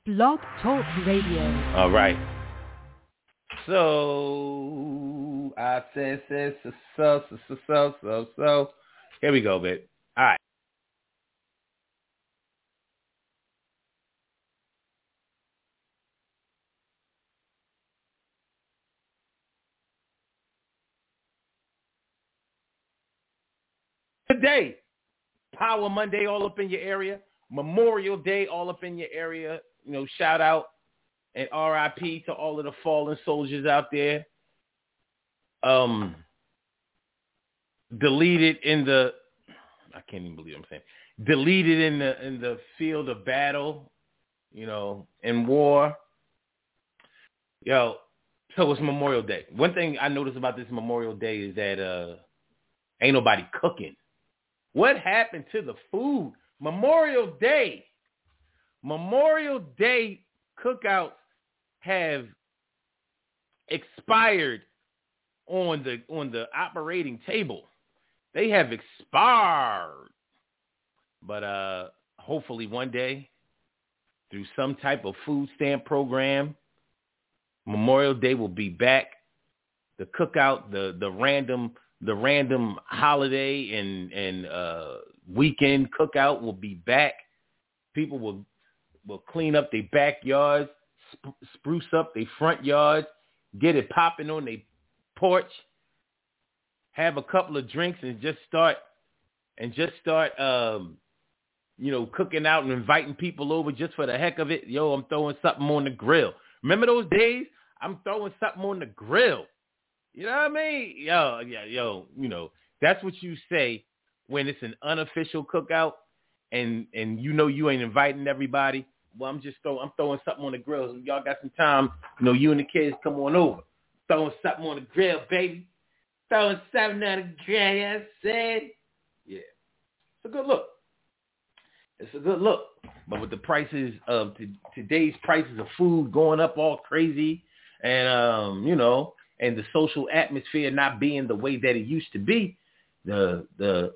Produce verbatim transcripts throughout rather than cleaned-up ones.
Blog Talk Radio. All right. So I said, said, so, so, so, so, so, so, so. Here we go, babe. All right. Today, Power Monday all up in your area. Memorial Day all up in your area. You know, shout out and R I P to all of the fallen soldiers out there. Um, deleted in the, I can't even believe what I'm saying. Deleted in the in the field of battle, you know, in war. Yo, so it's Memorial Day. One thing I noticed about this Memorial Day is that uh, ain't nobody cooking. What happened to the food? Memorial Day. Memorial Day cookouts have expired on the on the operating table. They have expired. But uh, hopefully one day, through some type of food stamp program, Memorial Day will be back. The cookout, the the random the random holiday and and uh, weekend cookout will be back. People will will clean up their backyards, sp- spruce up their front yards, get it popping on their porch, have a couple of drinks, and just start and just start. Um, you know, cooking out and inviting people over just for the heck of it. Yo, I'm throwing something on the grill. Remember those days? I'm throwing something on the grill. You know what I mean? Yo, yeah, yo, you know, that's what you say when it's an unofficial cookout and and you know you ain't inviting everybody. Well, I'm just throwing, I'm throwing something on the grill. So y'all got some time, you know, you and the kids come on over. Throwing something on the grill, baby. Throwing something on the grill, you know what I said? Yeah. It's a good look. It's a good look, but with the prices of t- today's prices of food going up all crazy, and um, you know, and the social atmosphere not being the way that it used to be, the the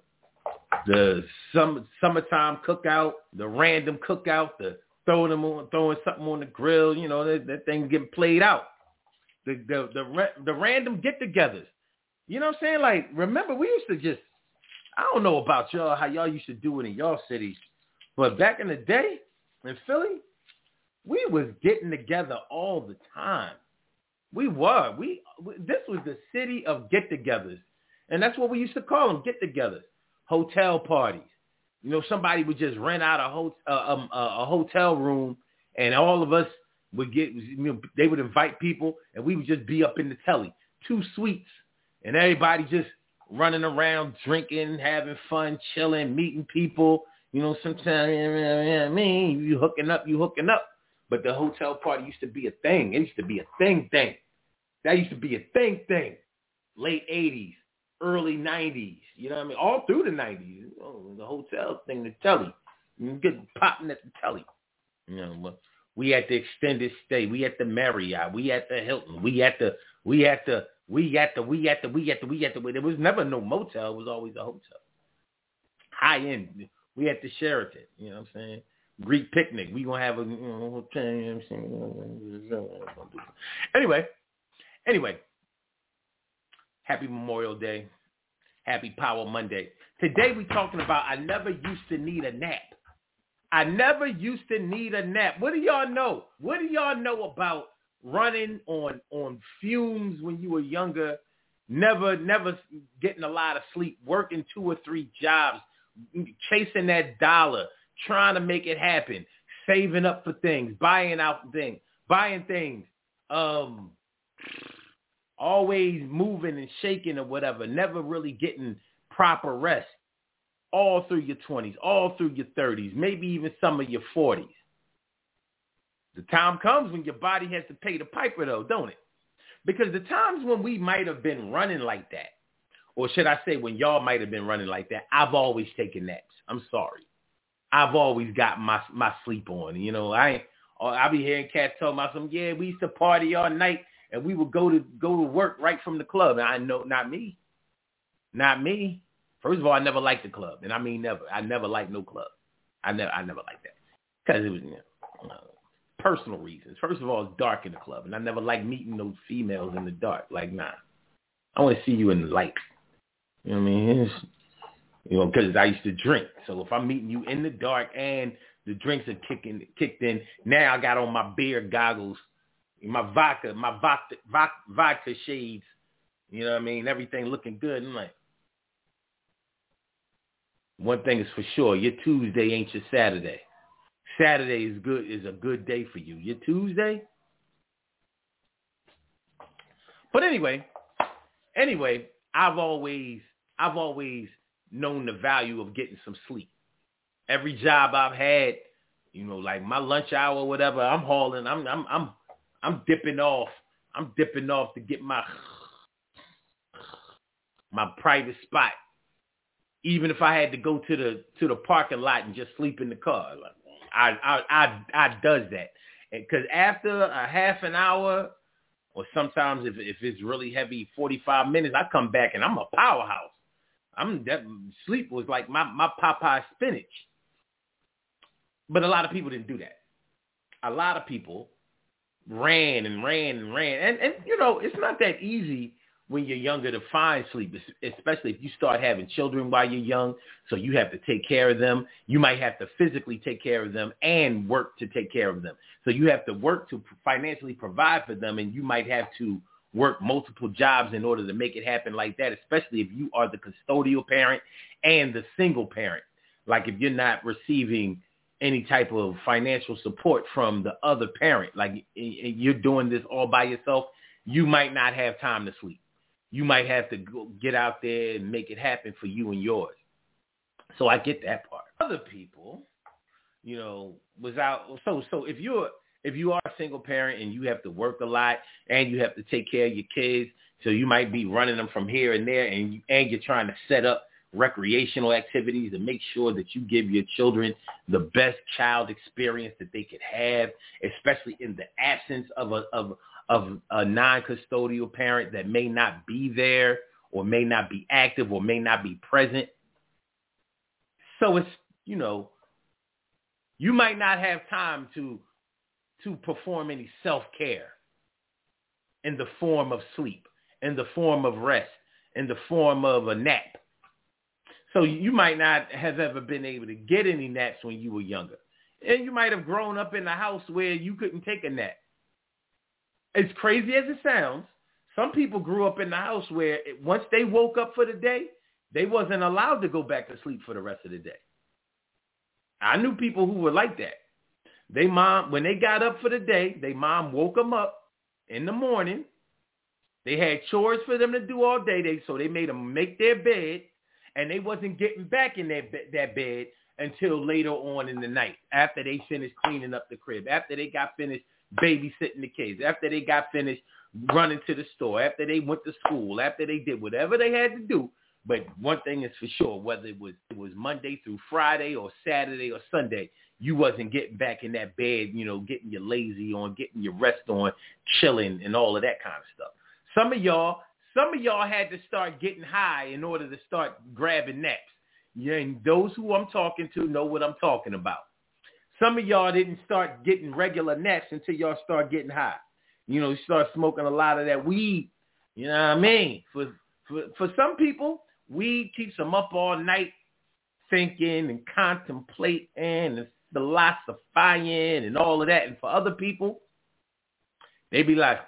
the summer summertime cookout, the random cookout, the throwing them on, throwing something on the grill, you know, that, that thing getting played out. The the the the random get-togethers, you know what I'm saying? Like, remember we used to just, I don't know about y'all how y'all used to do it in y'all cities. But back in the day, in Philly, we was getting together all the time. We were. We, we this was the city of get-togethers. And that's what we used to call them, get-togethers. Hotel parties. You know, somebody would just rent out a, ho- uh, um, a, a hotel room, and all of us would get, you know, they would invite people, and we would just be up in the telly. Two suites, and everybody just running around, drinking, having fun, chilling, meeting people. You know, sometimes, I mean, you hooking up, you hooking up. But the hotel party used to be a thing. It used to be a thing thing. That used to be a thing thing. Late eighties, early nineties. You know what I mean? All through the nineties. You know, the hotel thing, the telly. You get popping at the telly. You know, we at the extended stay. We at the Marriott. We at the Hilton. We at the, we at the, we at the, we at the, we at the, we at the. There was never no motel. It was always a hotel. High end. We at the Sheraton, you know what I'm saying? Greek picnic. We gonna have a, you know, you know what I'm saying? Anyway, anyway. Happy Memorial Day. Happy Power Monday. Today we talking about I never used to need a nap. I never used to need a nap. What do y'all know? What do y'all know about running on on fumes when you were younger? Never, never getting a lot of sleep, working two or three jobs, chasing that dollar, trying to make it happen, saving up for things, buying out things, buying things, um, always moving and shaking or whatever, never really getting proper rest all through your twenties, all through your thirties, maybe even some of your forties. The time comes when your body has to pay the piper though, don't it? Because the times when we might have been running like that, or should I say when y'all might have been running like that, I've always taken naps. I'm sorry. I've always got my my sleep on. You know, I ain't, I be hearing cats talking about some, yeah, we used to party all night and we would go to go to work right from the club. And I know, not me. Not me. First of all, I never liked the club. And I mean never. I never liked no club. I never I never liked that. Because it was, you know, personal reasons. First of all, it's dark in the club, and I never like meeting those females in the dark. Like, nah. I want to see you in the light. You know what I mean? It's, you know, because I used to drink. So if I'm meeting you in the dark and the drinks are kicking kicked in, now I got on my beer goggles, my vodka, my vodka, vodka, vodka shades. You know what I mean? Everything looking good. I'm like, one thing is for sure, your Tuesday ain't your Saturday. Saturday is good is a good day for you. Your Tuesday? But anyway, anyway, I've always I've always known the value of getting some sleep. Every job I've had, you know, like my lunch hour or whatever, I'm hauling, I'm I'm I'm I'm dipping off. I'm dipping off to get my my private spot. Even if I had to go to the to the parking lot and just sleep in the car, like, I I I I does that. Because after a half an hour, or sometimes if if it's really heavy, forty-five minutes, I come back and I'm a powerhouse. I'm that sleep was like my my Popeye spinach. But a lot of people didn't do that. A lot of people ran and ran and ran, and and you know it's not that easy when you're younger to find sleep, especially if you start having children while you're young. So you have to take care of them. You might have to physically take care of them and work to take care of them. So you have to work to financially provide for them, and you might have to work multiple jobs in order to make it happen like that, especially if you are the custodial parent and the single parent. Like if you're not receiving any type of financial support from the other parent, like you're doing this all by yourself, you might not have time to sleep. You might have to go get out there and make it happen for you and yours. So I get that part. Other people, you know, was out. So so if you're if you are a single parent and you have to work a lot and you have to take care of your kids, so you might be running them from here and there, and you, and you're trying to set up recreational activities to make sure that you give your children the best child experience that they could have, especially in the absence of a of of a non-custodial parent that may not be there or may not be active or may not be present. So it's, you know, you might not have time to to perform any self-care in the form of sleep, in the form of rest, in the form of a nap. So you might not have ever been able to get any naps when you were younger. And you might have grown up in a house where you couldn't take a nap. As crazy as it sounds, some people grew up in the house where it, once they woke up for the day, they wasn't allowed to go back to sleep for the rest of the day. I knew people who were like that. They mom, when they got up for the day, they mom woke them up in the morning. They had chores for them to do all day, they, so they made them make their bed, and they wasn't getting back in that, that bed until later on in the night, after they finished cleaning up the crib, after they got finished babysitting the kids, after they got finished running to the store, after they went to school, after they did whatever they had to do. But one thing is for sure, whether it was it was Monday through Friday or Saturday or Sunday, you wasn't getting back in that bed, you know, getting your lazy on, getting your rest on, chilling and all of that kind of stuff. Some of y'all, some of y'all had to start getting high in order to start grabbing naps. Yeah, and those who I'm talking to know what I'm talking about. Some of y'all didn't start getting regular naps until y'all start getting high. You know, you start smoking a lot of that weed. You know what I mean? For for for some people, weed keeps them up all night thinking and contemplating and philosophizing and all of that. And for other people, they be like,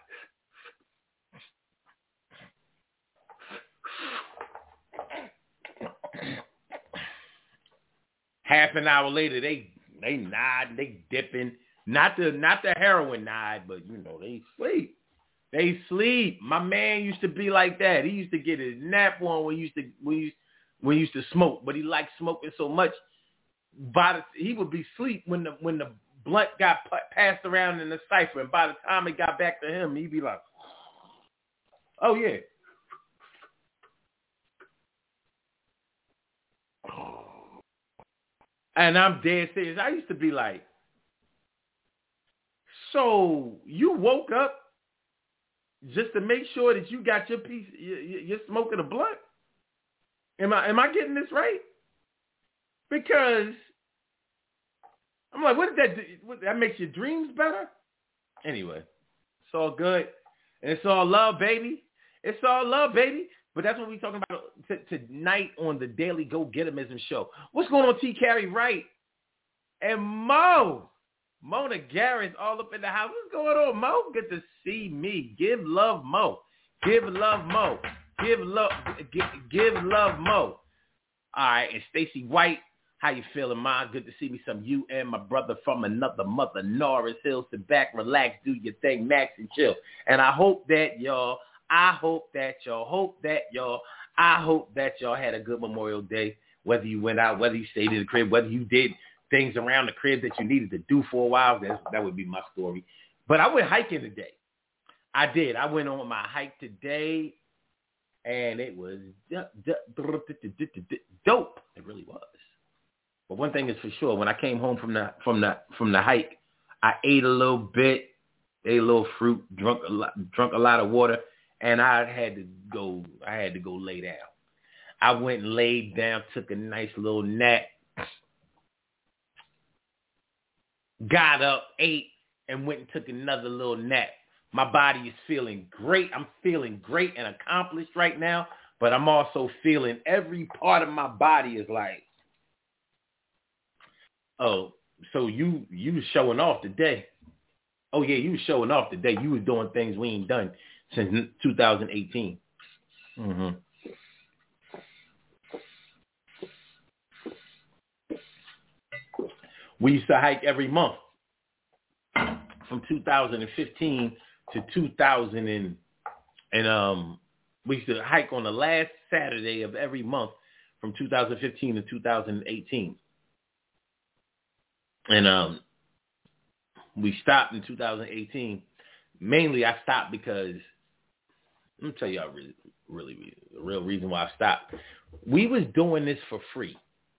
half an hour later, they they nod, they dipping. Not the not the heroin nod, but you know, they sleep. They sleep. My man used to be like that. He used to get his nap on when he used to when he used, when he used to smoke, but he liked smoking so much. By the, he would be asleep when the when the blunt got passed around in the cipher, and by the time it got back to him, he'd be like, "Oh yeah." And I'm dead serious. I used to be like, so you woke up just to make sure that you got your piece, you're smoking a blunt? Am I am I getting this right? Because I'm like, what did that do? What, that makes your dreams better? Anyway, it's all good. And it's all love, baby. It's all love, baby. But that's what we're talking about t- tonight on the Daily Go-Getterism Show. What's going on, T. Carey Wright? And Mo. Mona Garrett's all up in the house. What's going on, Mo? Good to see me. Give love, Mo. Give love, Mo. Give love, give, give love, Mo. All right, and Stacey White, how you feeling, Ma? Good to see me some you and my brother from another mother, Norris Hill. Sit back, relax, do your thing, max and chill. And I hope that y'all, I hope that y'all, hope that y'all, I hope that y'all had a good Memorial Day, whether you went out, whether you stayed in the crib, whether you did things around the crib that you needed to do for a while. That's, that would be my story. But I went hiking today. I did. I went on my hike today, and it was dope. It really was. But one thing is for sure, when I came home from the from the from the hike, I ate a little bit, ate a little fruit, drunk a lot, drunk a lot of water, and I had to go. I had to go lay down. I went and laid down, took a nice little nap, got up, ate, and went and took another little nap. My body is feeling great. I'm feeling great and accomplished right now, but I'm also feeling every part of my body is like, oh, so you you was showing off today. Oh, yeah, you was showing off today. You was doing things we ain't done since two thousand eighteen. Mm-hmm. We used to hike every month from two thousand fifteen to two thousand and, and um we used to hike on the last Saturday of every month from two thousand fifteen to two thousand eighteen. And um we stopped in two thousand eighteen. Mainly I stopped because let me tell you a really, really the real reason why I stopped. We was doing this for free.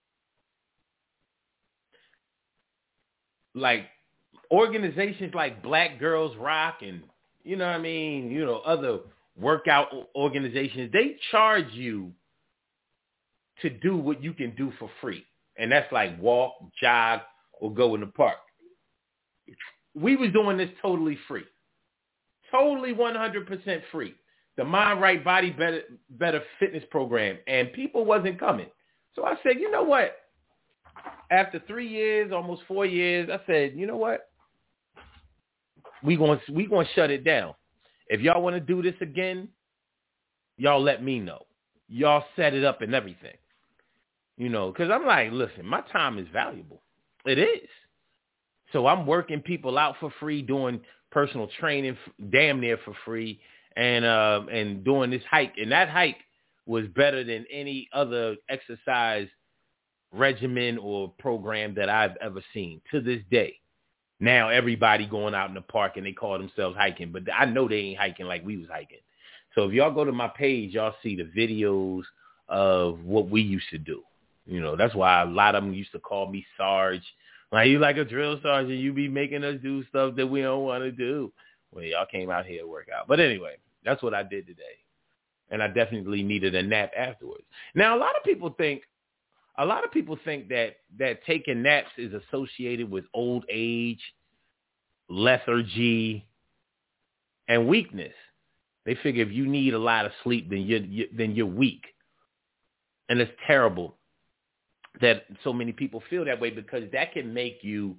Like organizations like Black Girls Rock and, you know what I mean, you know, other workout organizations, they charge you to do what you can do for free. And that's like walk, jog, or go in the park. We was doing this totally free. Totally one hundred percent free. The Mind Right Body Better Better Fitness Program. And people wasn't coming. So I said, you know what? After three years, almost four years, I said, you know what? We going we going to shut it down. If y'all want to do this again, y'all let me know. Y'all set it up and everything. You know, because I'm like, listen, my time is valuable. It is. So I'm working people out for free, doing personal training damn near for free, and uh, and doing this hike. And that hike was better than any other exercise regimen or program that I've ever seen to this day. Now everybody going out in the park and they call themselves hiking, but I know they ain't hiking like we was hiking. So if y'all go to my page, y'all see the videos of what we used to do. You know, that's why a lot of them used to call me Sarge. Like, you like a drill sergeant, you be making us do stuff that we don't want to do. Well, y'all came out here to work out. But anyway, that's what I did today. And I definitely needed a nap afterwards. Now, a lot of people think, a lot of people think that, that taking naps is associated with old age, lethargy, and weakness. They figure if you need a lot of sleep, then you're, you, then you're weak. And it's terrible that so many people feel that way, because that can make you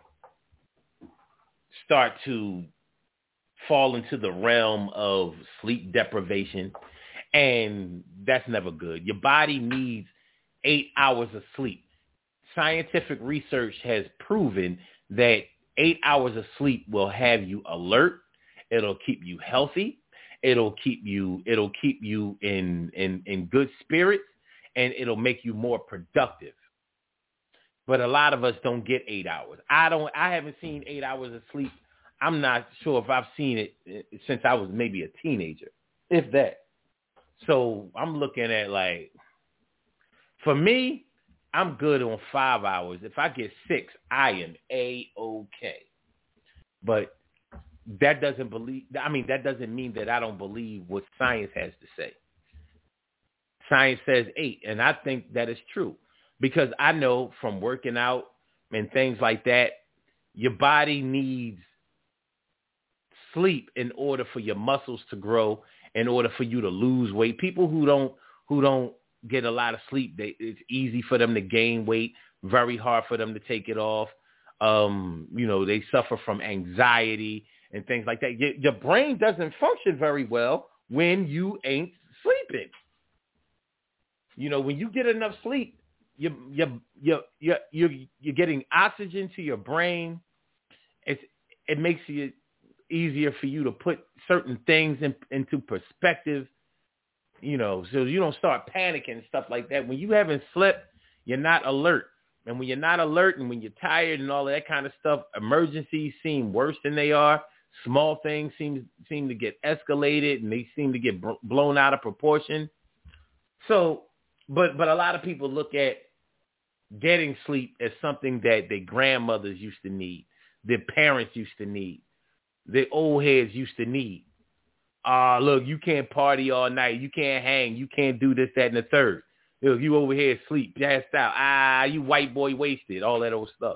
start to fall into the realm of sleep deprivation, and that's never good. Your body needs eight hours of sleep. Scientific research has proven that eight hours of sleep will have you alert. It'll keep you healthy. It'll keep you, it'll keep you in, in, in good spirits, and it'll make you more productive. But a lot of us don't get eight hours. I don't, I haven't seen eight hours of sleep. I'm not sure if I've seen it since I was maybe a teenager, if that. So I'm looking at, like, for me, I'm good on five hours. If I get six, I am A-okay. But that doesn't believe, I mean, that doesn't mean that I don't believe what science has to say. Science says eight, and I think that is true, because I know from working out, and things like that, your body needs sleep in order for your muscles to grow, in order for you to lose weight. People who don't who don't get a lot of sleep, they, it's easy for them to gain weight, very hard for them to take it off. Um, you know, they suffer from anxiety and things like that. Your, your brain doesn't function very well when you ain't sleeping. You know, when you get enough sleep, you you you you you're, you're getting oxygen to your brain. It's it makes it easier for you to put certain things in, into perspective. You know, so you don't start panicking and stuff like that. When you haven't slept, you're not alert. And when you're not alert and when you're tired and all of that kind of stuff, emergencies seem worse than they are. Small things seem seem to get escalated and they seem to get b- blown out of proportion. So, but but a lot of people look at getting sleep as something that their grandmothers used to need, their parents used to need, their old heads used to need. Ah, uh, look, you can't party all night. You can't hang. You can't do this, that, and the third. Look, you over here asleep, passed out. Ah, you white boy wasted, all that old stuff.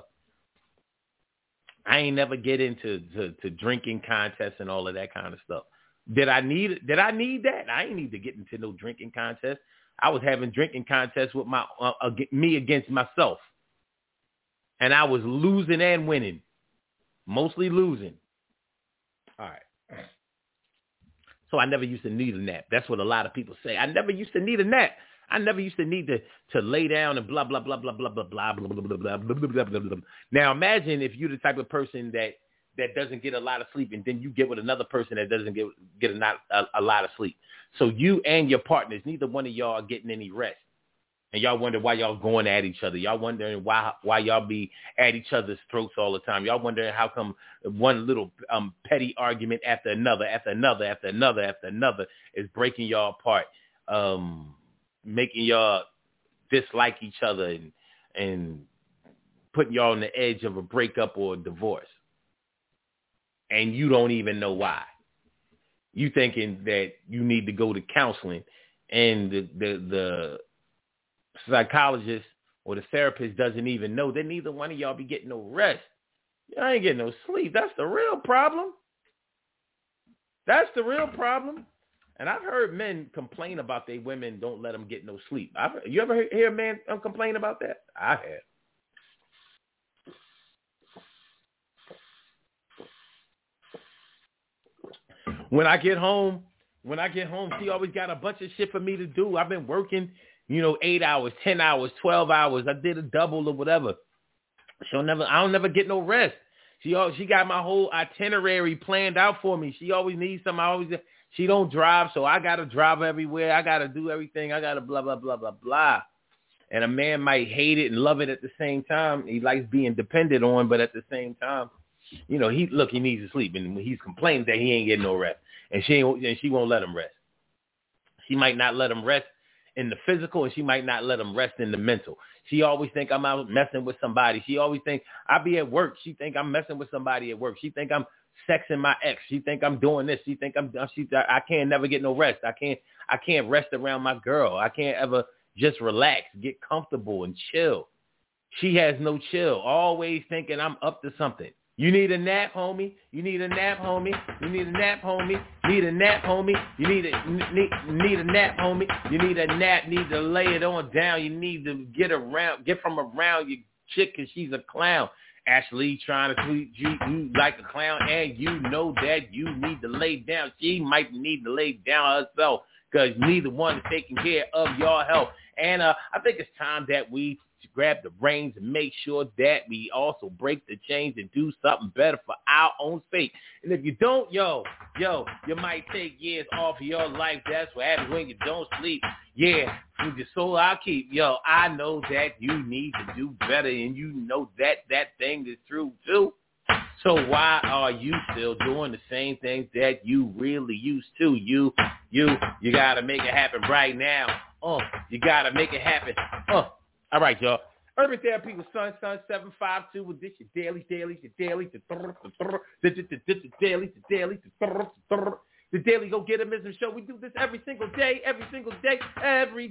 I ain't never get into to, to drinking contests and all of that kind of stuff. Did I need Did I need that? I ain't need to get into no drinking contest. I was having drinking contests with my uh, uh, me against myself, and I was losing and winning, mostly losing. All right. So I never used to need a nap. That's what a lot of people say. I never used to need a nap. I never used to need to, to lay down and blah, blah, blah, blah, blah, blah, blah, blah, blah, blah, blah, blah, blah, blah. Now imagine if you're the type of person that, that doesn't get a lot of sleep and then you get with another person that doesn't get get a, not, a, a lot of sleep. So you and your partners, neither one of y'all are getting any rest. And y'all wonder why y'all going at each other. Y'all wondering why why y'all be at each other's throats all the time. Y'all wondering how come one little um, petty argument after another, after another, after another, after another is breaking y'all apart, um, making y'all dislike each other and and putting y'all on the edge of a breakup or a divorce. And you don't even know why. You thinking that you need to go to counseling, and the the, the psychologist or the therapist doesn't even know that neither one of y'all be getting no rest. Y'all ain't getting no sleep. That's the real problem. That's the real problem. And I've heard men complain about their women don't let them get no sleep. I've, you ever hear a man complain about that? I have. When I get home, when I get home, she always got a bunch of shit for me to do. I've been working, you know, eight hours, ten hours, twelve hours. I did a double or whatever. She'll never, I don't never get no rest. She she got my whole itinerary planned out for me. She always needs something. I always, she don't drive, so I got to drive everywhere. I got to do everything. I got to blah, blah, blah, blah, blah. And a man might hate it and love it at the same time. He likes being depended on, but at the same time, you know, he look, he needs to sleep, and he's complaining that he ain't getting no rest, and she ain't, and she won't let him rest. She might not let him rest in the physical, and she might not let him rest in the mental. She always think I'm out messing with somebody. She always think I be at work. She think I'm messing with somebody at work. She think I'm sexing my ex. She think I'm doing this. She think I'm. She. I can't never get no rest. I can't. I can't rest around my girl. I can't ever just relax, get comfortable, and chill. She has no chill. Always thinking I'm up to something. You need a nap, homie. You need a nap, homie. You need a nap, homie. Need a nap, homie. You need a need, need a nap, homie. You need a nap. Need to lay it on down. You need to get around, get from around your chick because she's a clown. Ashley trying to treat you like a clown, and you know that you need to lay down. She might need to lay down herself because neither one is taking care of your health. And uh, I think it's time that we grab the reins and make sure that we also break the chains and do something better for our own sake. And if you don't, yo, yo, you might take years off of your life. That's what happens when you don't sleep. Yeah, with your soul I'll keep. Yo, I know that you need to do better, and you know that that thing is true too. So why are you still doing the same things that you really used to? You, you, you got to make it happen right now. Oh, uh, you got to make it happen. Oh. Uh. All right, y'all. Urban Therapy with Son Son seven five two with this your daily, daily, your daily, your daily, your daily. The Daily Go Getimism Show. We do this every single day, every single day, every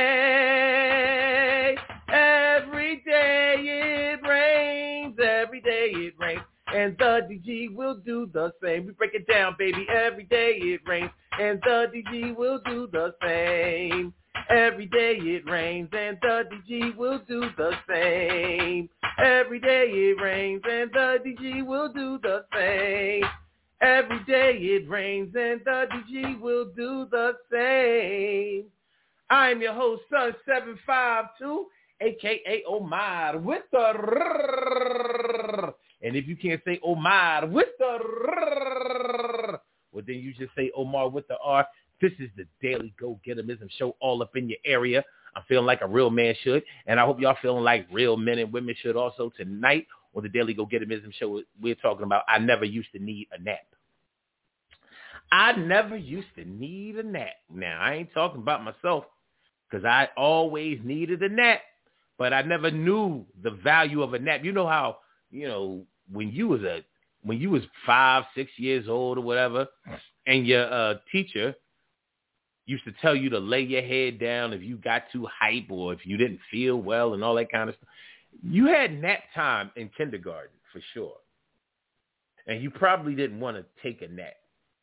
day. Every day it rains, every day it rains. And the D G will do the same. We break it down, baby. Every day it rains, and the D G will do the same. Every day it rains, and the D G will do the same. Every day it rains, and the D G will do the same. Every day it rains, and the D G will do the same. I'm your host, Son seven five two, a k a. Omar, with the rrrr. And if you can't say Omar with the rrrr, well, then you just say Omar with the R. This is the Daily Go Getimism Show, all up in your area. I'm feeling like a real man should, and I hope y'all feeling like real men and women should also. Tonight on the Daily Go Getimism Show, we're talking about I never used to need a nap. I never used to need a nap. Now, I ain't talking about myself because I always needed a nap, but I never knew the value of a nap. You know how, you know, when you was a when you was five, six years old or whatever, and your uh, teacher used to tell you to lay your head down if you got too hype or if you didn't feel well and all that kind of stuff. You had nap time in kindergarten for sure, and you probably didn't want to take a nap.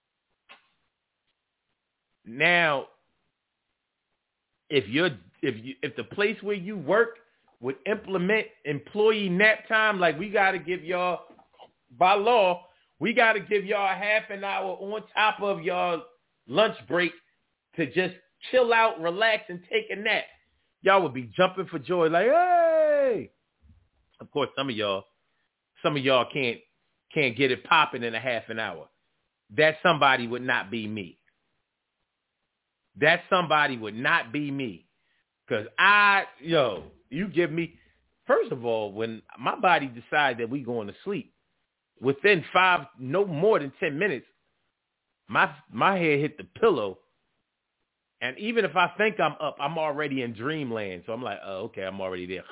Now, if you're if you if the place where you work would implement employee nap time, like we got to give y'all, by law, we got to give y'all a half an hour on top of y'all lunch break to just chill out, relax, and take a nap. Y'all would be jumping for joy like, hey! Of course, some of y'all, some of y'all can't can't get it popping in a half an hour. That somebody would not be me. That somebody would not be me. Because I, yo, you give me, first of all, when my body decides that we going to sleep, within five, no more than ten minutes, my my head hit the pillow. And even if I think I'm up, I'm already in dreamland. So I'm like, oh, okay, I'm already there.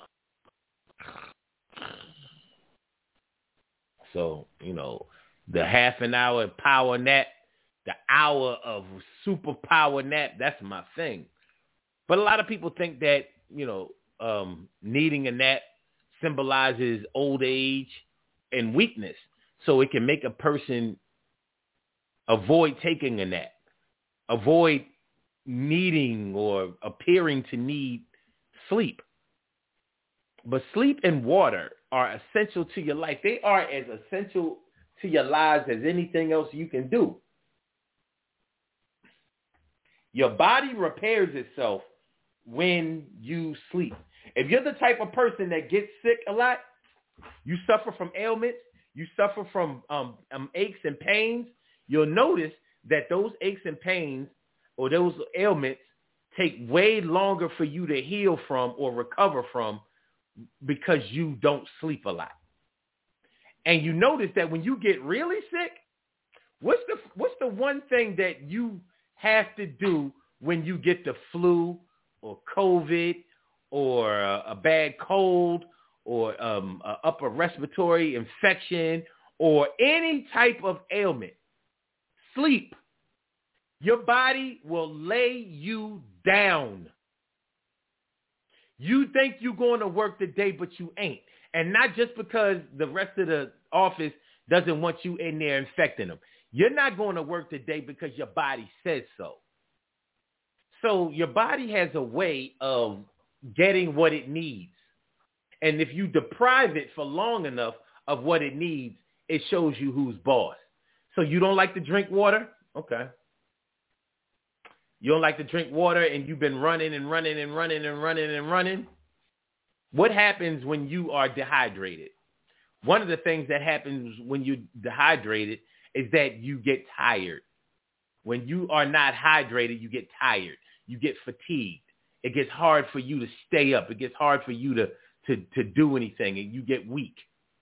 So, you know, the half an hour power nap, the hour of superpower nap, that's my thing. But a lot of people think that, you know, um, needing a nap symbolizes old age and weakness. So it can make a person avoid taking a nap, avoid needing or appearing to need sleep. But sleep and water are essential to your life. They are as essential to your lives as anything else you can do. Your body repairs itself when you sleep. If you're the type of person that gets sick a lot, you suffer from ailments, you suffer from um, um, aches and pains, you'll notice that those aches and pains or those ailments take way longer for you to heal from or recover from because you don't sleep a lot. And you notice that when you get really sick, what's the what's the one thing that you have to do when you get the flu or COVID or a, a bad cold or um, a upper respiratory infection or any type of ailment? Sleep. Your body will lay you down. You think you're going to work today, but you ain't. And not just because the rest of the office doesn't want you in there infecting them. You're not going to work today because your body says so. So your body has a way of getting what it needs. And if you deprive it for long enough of what it needs, it shows you who's boss. So you don't like to drink water? Okay. You don't like to drink water and you've been running and running and running and running and running? What happens when you are dehydrated? One of the things that happens when you're dehydrated is that you get tired. When you are not hydrated, you get tired. You get fatigued. It gets hard for you to stay up. It gets hard for you to, to, to do anything, and you get weak.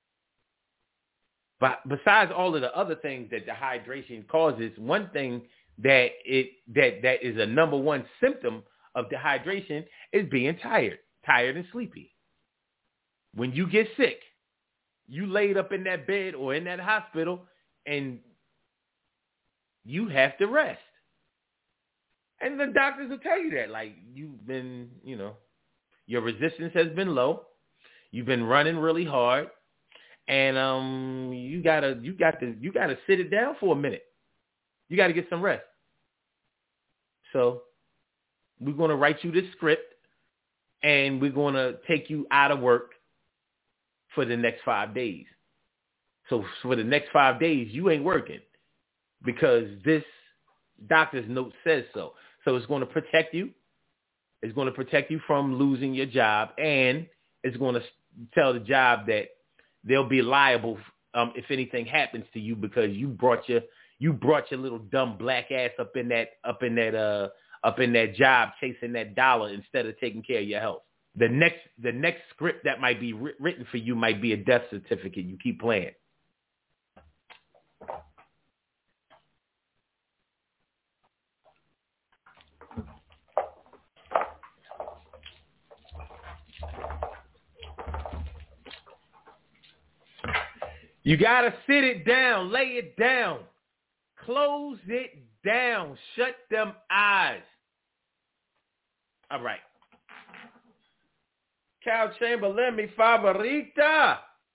But besides all of the other things that dehydration causes, one thing that it that that is a number one symptom of dehydration is being tired, tired and sleepy. When you get sick, you laid up in that bed or in that hospital and you have to rest. And the doctors will tell you that. Like, you've been, you know, your resistance has been low. You've been running really hard. And um, you gotta, you got to, you gotta sit it down for a minute. You got to get some rest. So we're going to write you this script, and we're going to take you out of work for the next five days. So for the next five days, you ain't working because this doctor's note says so. So it's going to protect you. It's going to protect you from losing your job, and it's going to tell the job that they'll be liable um, if anything happens to you because you brought your you brought your little dumb black ass up in that up in that uh up in that job chasing that dollar instead of taking care of your health. The next the next script that might be ri- written for you might be a death certificate. You keep playing. You got to sit it down, lay it down, close it down, shut them eyes. All right. Cal Chamberlain, mi favorita.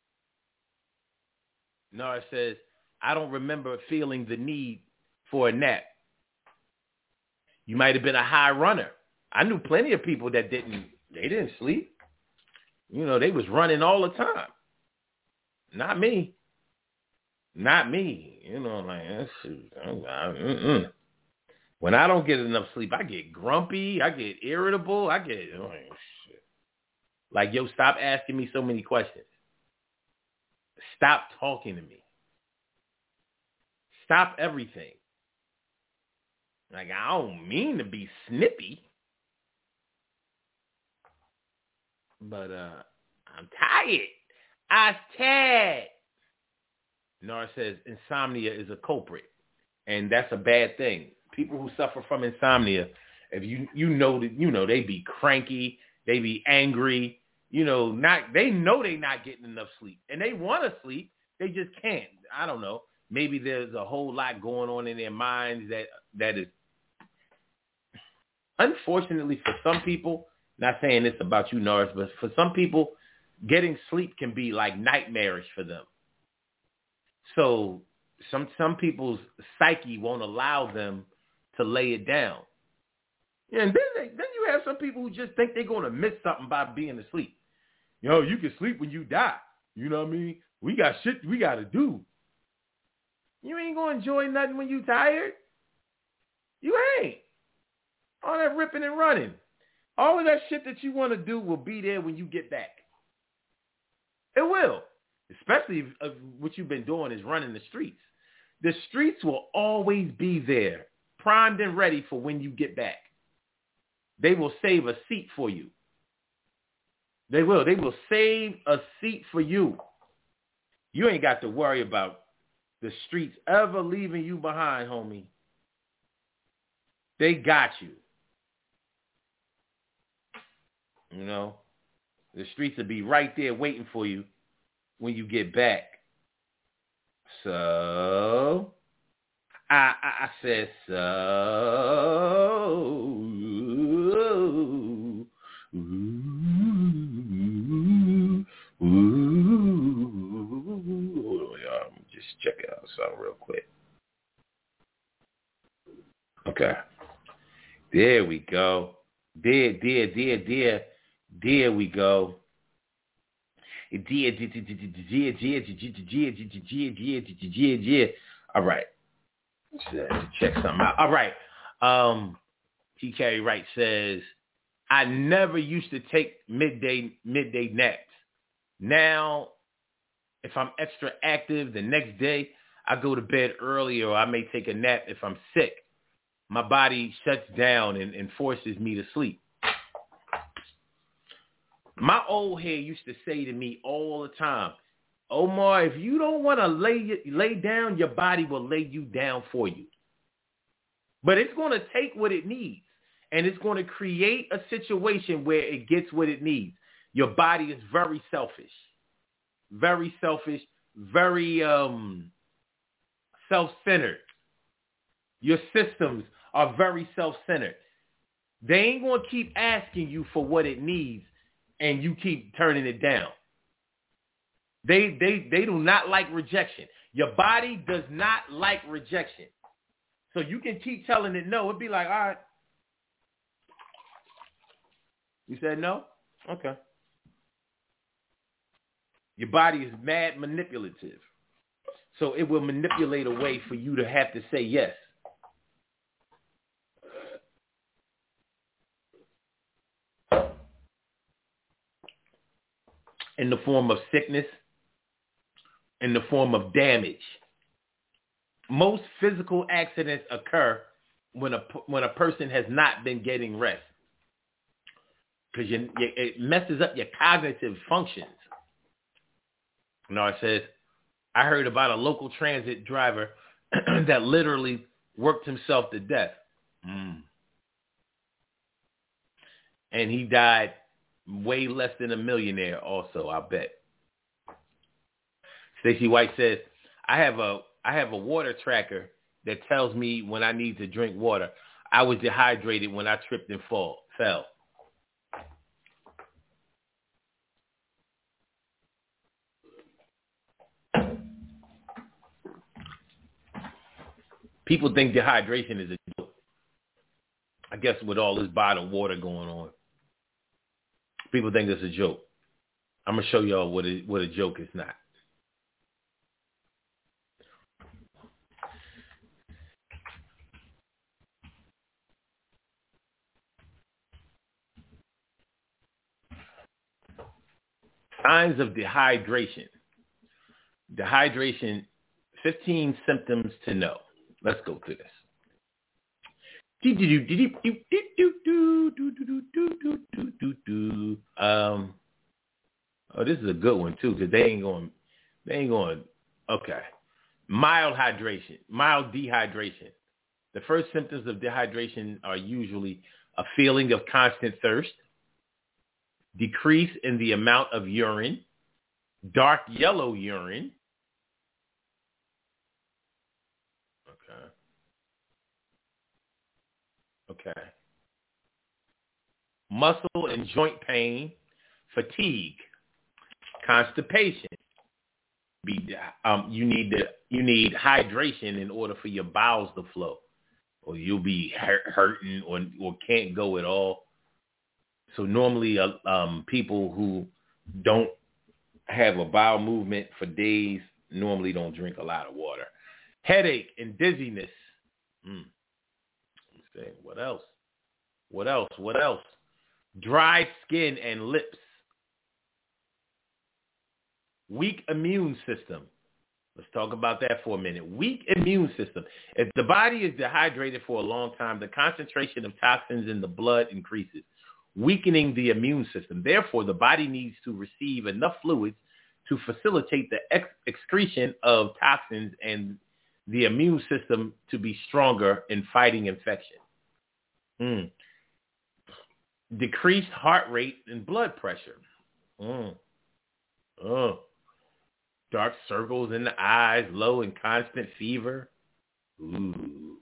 Nora says, I don't remember feeling the need for a nap. You might have been a high runner. I knew plenty of people that didn't, they didn't sleep. You know, they was running all the time. Not me. Not me. You know, like, shoot, I, I, when I don't get enough sleep, I get grumpy. I get irritable. I get, oh, shit. Like, yo, stop asking me so many questions. Stop talking to me. Stop everything. Like, I don't mean to be snippy. But uh, I'm tired. I'm tired. Nora says insomnia is a culprit, and that's a bad thing. People who suffer from insomnia, if you you know that you know they be cranky, they be angry, you know, not they know they not getting enough sleep, and they want to sleep, they just can't. I don't know. Maybe there's a whole lot going on in their minds that that is, unfortunately for some people. Not saying this about you, Norris, but for some people, getting sleep can be like nightmarish for them. So some some people's psyche won't allow them to lay it down. And then they, then you have some people who just think they're going to miss something by being asleep. You know, you can sleep when you die. You know what I mean? We got shit we got to do. You ain't going to enjoy nothing when you tired. You ain't. All that ripping and running. All of that shit that you want to do will be there when you get back. It will. Especially if, if what you've been doing is running the streets. The streets will always be there, primed and ready for when you get back. They will save a seat for you. They will. They will save a seat for you. You ain't got to worry about the streets ever leaving you behind, homie. They got you. You know, the streets will be right there waiting for you when you get back. So, I, I, I said so. Ooh, ooh, ooh. Let me just check out something real quick. Okay. There we go. There, there, there, there. There we go. All right. Check something out. All right. Um, T. Carey Wright says, I never used to take midday midday naps. Now, if I'm extra active the next day, I go to bed early or I may take a nap if I'm sick. My body shuts down and, and forces me to sleep. My old head used to say to me all the time, Omar, if you don't want to lay lay down, your body will lay you down for you. But it's going to take what it needs, and it's going to create a situation where it gets what it needs. Your body is very selfish, very selfish, very um, self-centered. Your systems are very self-centered. They ain't going to keep asking you for what it needs and you keep turning it down. They, they, they do not like rejection. Your body does not like rejection. So you can keep telling it no. It'd be like, all right. You said no? Okay. Your body is mad manipulative. So it will manipulate a way for you to have to say yes. In the form of sickness, in the form of damage. Most physical accidents occur when a when a person has not been getting rest, because you, you, it messes up your cognitive functions. You know, it says, I heard about a local transit driver that literally worked himself to death. Mm. And he died way less than a millionaire also, I bet. Stacey White says, I have a I have a water tracker that tells me when I need to drink water. I was dehydrated when I tripped and fall, fell. People think dehydration is a joke. I guess with all this bottled water going on, people think it's a joke. I'm going to show y'all what a, what a joke is not. Signs of dehydration. Dehydration, fifteen symptoms to know. Let's go through this. Um, oh, this is a good one too, because they ain't going, they ain't going, okay. Mild hydration, mild dehydration. The first symptoms of dehydration are usually a feeling of constant thirst, decrease in the amount of urine, dark yellow urine. Okay. Okay. Muscle and joint pain, fatigue, constipation. Be um, you need to you need hydration in order for your bowels to flow, or you'll be hurt, hurting or or can't go at all. So normally, uh, um, people who don't have a bowel movement for days normally don't drink a lot of water. Headache and dizziness. Mm. Let's see, what else? What else? What else? Dry skin and lips. Weak immune system. Let's talk about that for a minute. Weak immune system. If the body is dehydrated for a long time, the concentration of toxins in the blood increases, weakening the immune system. Therefore, the body needs to receive enough fluids to facilitate the ex- excretion of toxins and the immune system to be stronger in fighting infection. Mm. Decreased heart rate and blood pressure. Mm. Oh. Dark circles in the eyes, low and constant fever. Ooh.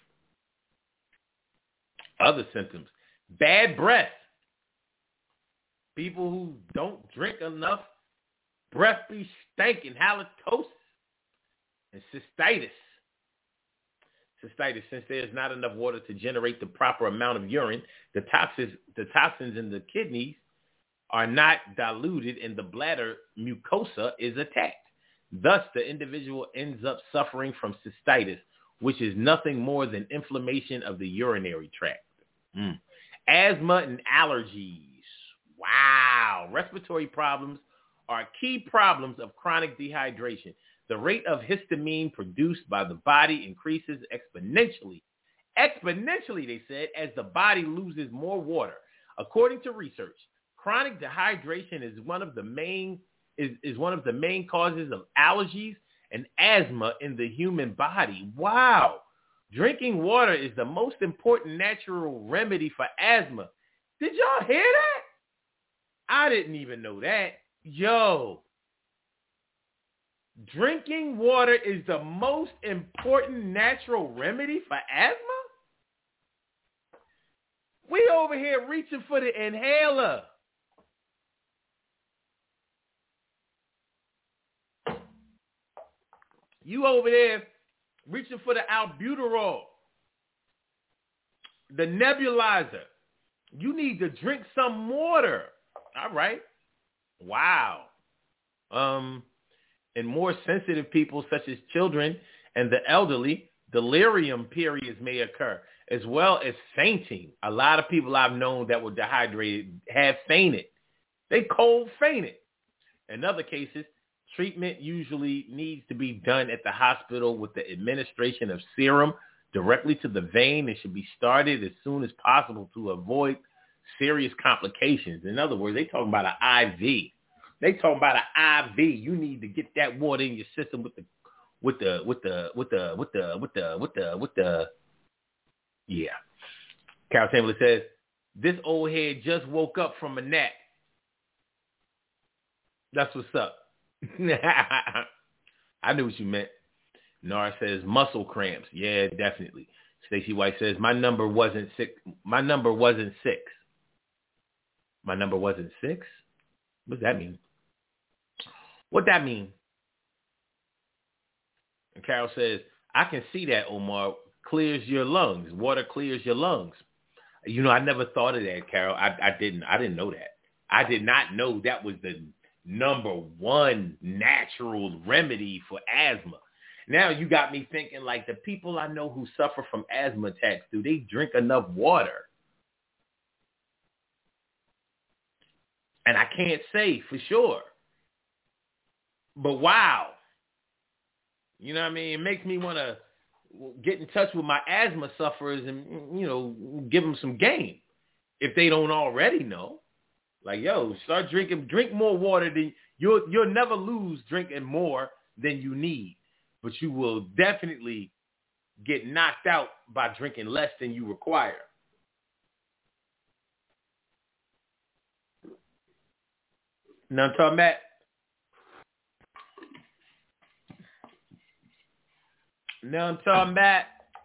Other symptoms. Bad breath. People who don't drink enough, breath be stinking, halitosis, and cystitis. Cystitis, since there's not enough water to generate the proper amount of urine, the toxins, the toxins in the kidneys are not diluted and the bladder mucosa is attacked. Thus, the individual ends up suffering from cystitis, which is nothing more than inflammation of the urinary tract. Mm. Asthma and allergies. Wow. Respiratory problems are key problems of chronic dehydration. The rate of histamine produced by the body increases exponentially. Exponentially, they said, as the body loses more water. According to research, chronic dehydration is one of the main is, is one of the main causes of allergies and asthma in the human body. Wow. Drinking water is the most important natural remedy for asthma. Did y'all hear that? I didn't even know that. Yo. Drinking water is the most important natural remedy for asthma? We over here reaching for the inhaler. You over there reaching for the albuterol, the nebulizer. You need to drink some water. All right. Wow. Um, in more sensitive people, such as children and the elderly, delirium periods may occur, as well as fainting. A lot of people I've known that were dehydrated have fainted. They cold fainted. In other cases, treatment usually needs to be done at the hospital with the administration of serum directly to the vein. It should be started as soon as possible to avoid serious complications. In other words, they talking about an I V. They talking about an I V. You need to get that water in your system with the, with the, with the, with the, with the, with the, with the, with the. Yeah. Carol Chamberlain says, this old head just woke up from a nap. That's what's up. I knew what you meant. Nara says muscle cramps. Yeah, definitely. Stacey White says my number wasn't six. My number wasn't six. My number wasn't six. What does that mean? What that mean? And Carol says I can see that, Omar. Clears your lungs. Water clears your lungs. You know, I never thought of that, Carol. I, I didn't. I didn't know that. I did not know that was the number one natural remedy for asthma. Now you got me thinking, like, the people I know who suffer from asthma attacks, do they drink enough water? And I can't say for sure. But wow. You know what I mean? It makes me want to get in touch with my asthma sufferers and, you know, give them some game if they don't already know. Like, yo, start drinking, drink more water than you'll, you'll never lose drinking more than you need, but you will definitely get knocked out by drinking less than you require. Now I'm talking about, now I'm talking about,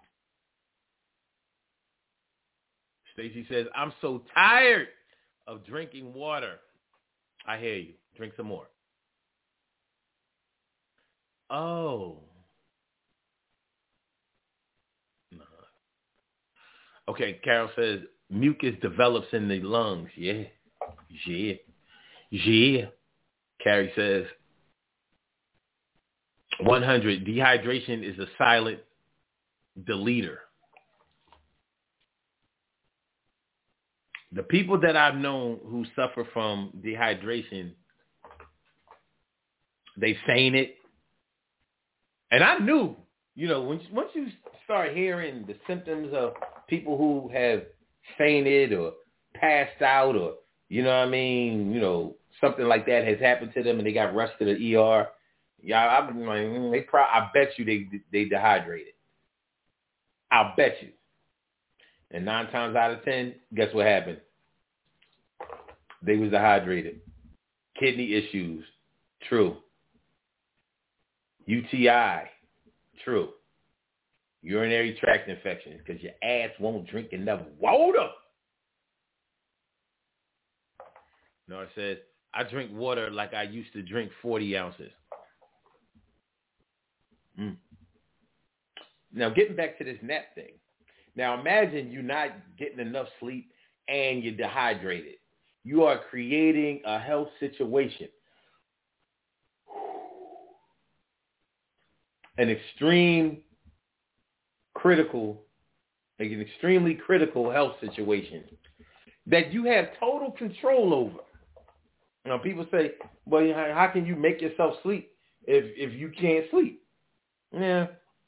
Stacey says, I'm so tired of drinking water. I hear you. Drink some more. Oh. No. Okay, Carol says mucus develops in the lungs. Yeah. Yeah. Yeah. Carrie says one hundred, dehydration is a silent deleter. The people that I've known who suffer from dehydration, they fainted. And I knew, you know, when, once you start hearing the symptoms of people who have fainted or passed out or, you know what I mean, you know, something like that has happened to them and they got rushed to the E R. Yeah, I'm like, mm, they pro- I bet you they they dehydrated. I'll bet you. And nine times out of ten, guess what happened? They was dehydrated. Kidney issues, true. U T I, true. Urinary tract infections, because your ass won't drink enough water. Nora says, I drink water like I used to drink forty ounces. Mm. Now, getting back to this nap thing. Now, imagine you're not getting enough sleep and you're dehydrated. You are creating a health situation. An extreme critical, like an extremely critical health situation that you have total control over. Now, people say, well, how can you make yourself sleep if, if you can't sleep? Yeah.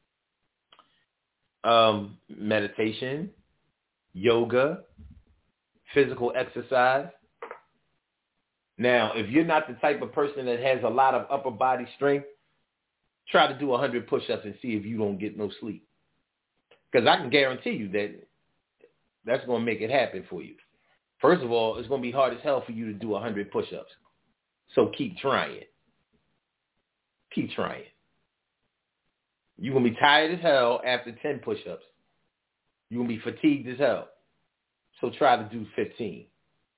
Um, meditation, yoga, physical exercise. Now, if you're not the type of person that has a lot of upper body strength, try to do one hundred push-ups and see if you don't get no sleep. Because I can guarantee you that that's going to make it happen for you. First of all, it's going to be hard as hell for you to do one hundred push-ups. So keep trying. Keep trying. You're going to be tired as hell after ten push-ups. You're going to be fatigued as hell. So try to do fifteen.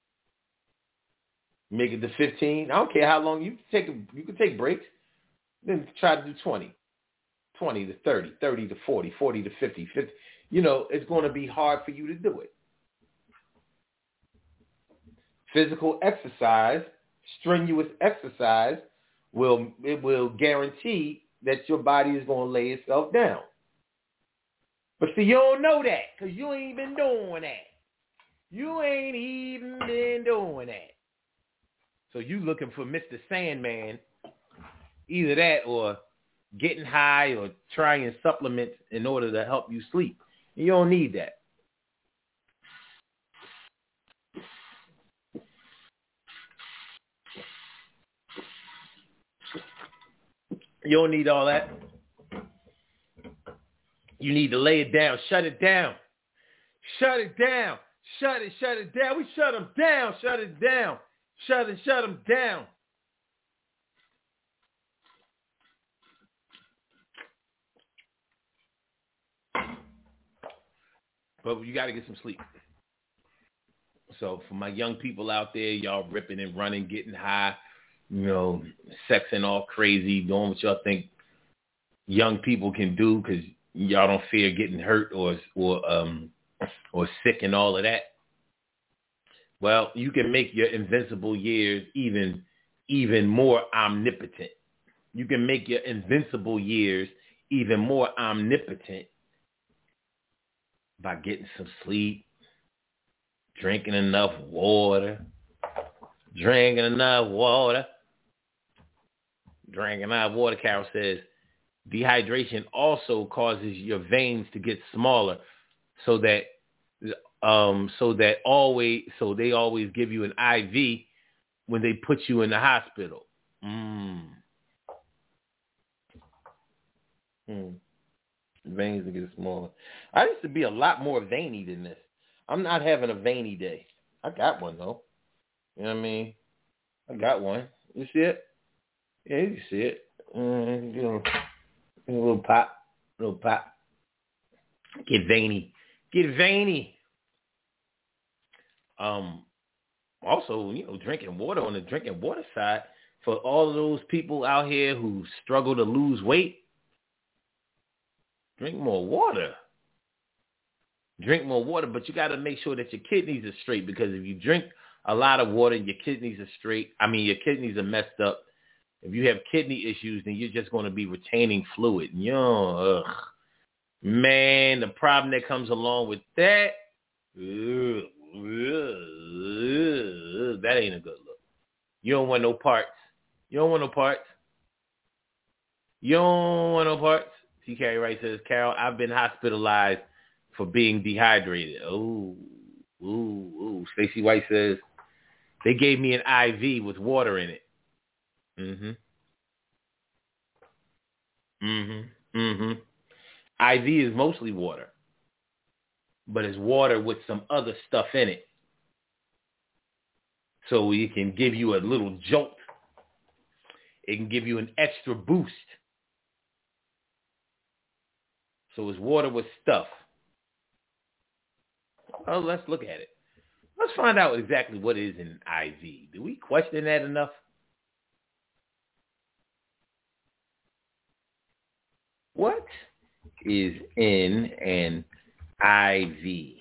Make it to fifteen. I don't care how long you can take. A, you can take breaks. Then try to do twenty. twenty to thirty, thirty to forty, forty to fifty, fifty. You know, it's going to be hard for you to do it. Physical exercise, strenuous exercise, will it will guarantee that your body is going to lay itself down. But see, you don't know that because you ain't been doing that. You ain't even been doing that. So you looking for Mister Sandman, either that or getting high or trying supplements in order to help you sleep. You don't need that. You don't need all that. You need to lay it down. Shut it down. Shut it down. Shut it, shut it down. We shut them down. Shut it down. Shut it, shut them down. But you got to get some sleep. So for my young people out there, y'all ripping and running, getting high, you know, sexing all crazy, doing what y'all think young people can do because y'all don't fear getting hurt or or um or sick and all of that. Well, you can make your invincible years even even more omnipotent. You can make your invincible years even more omnipotent by getting some sleep, drinking enough water, drinking enough water, drinking enough water. Carol says dehydration also causes your veins to get smaller, so that um so that always so they always give you an I V when they put you in the hospital. Mm. Mm. Veins to get smaller. I used to be a lot more veiny than this. I'm not having a veiny day. I got one though. You know what I mean? I got one. You see it? Yeah, you see it. Mm, you know, a little pop, a little pop. Get veiny. Get veiny. Um. Also, you know, drinking water on the drinking water side, for all of those people out here who struggle to lose weight, drink more water. Drink more water, but you got to make sure that your kidneys are straight, because if you drink a lot of water and your kidneys are straight, I mean, your kidneys are messed up. If you have kidney issues, then you're just going to be retaining fluid. You know, ugh. Man, the problem that comes along with that, ugh, ugh, ugh, that ain't a good look. You don't want no parts. You don't want no parts. You don't want no parts. T. Carey Wright says, Carol, I've been hospitalized for being dehydrated. Oh, ooh, ooh. Stacey White says, they gave me an I V with water in it. Mm-hmm. Mm-hmm. Mm-hmm. I V is mostly water, but it's water with some other stuff in it. So it can give you a little jolt. It can give you an extra boost. So it's water with stuff. Well, let's look at it. Let's find out exactly what is an I V. Do we question that enough? What is in an I V?